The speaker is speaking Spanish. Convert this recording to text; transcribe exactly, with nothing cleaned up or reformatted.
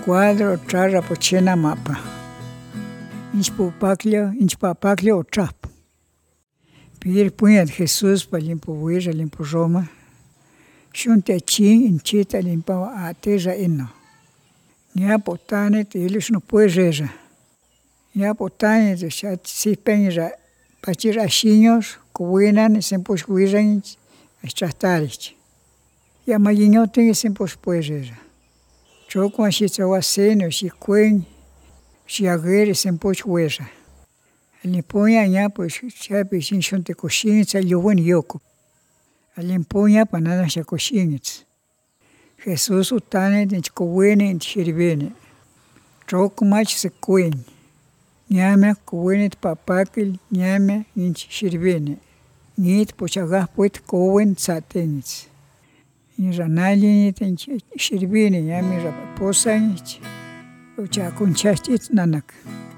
cuadro charra pochena mapa. Inchpupaclio, inchpapaclio otrap. Pedir puñat Jesús para limpo huira, limpo Roma. Shunte chin inchita limpo a terra ino. Ya potane te ilis no puereja. Ya potane te chat si penra pachira chiños, cuinan y sempos huiran estratarich. Ya maginhote y sempos puereja. Choco así tawaseno, si cuen, si aguere sempos hueja. Limpoña ya pues chape sin shunte cochin, sa yuwen yoko. Limpoña panada sa cochinits. Jesús utane de cuene en chirvene. Choco mach se cuen. Nyame cuene papakil, nyame in chirvene. Nit pochagas puet cowen satenits. In ranalin in chirvene, nyame raposanich. Ucha conchastit nanak.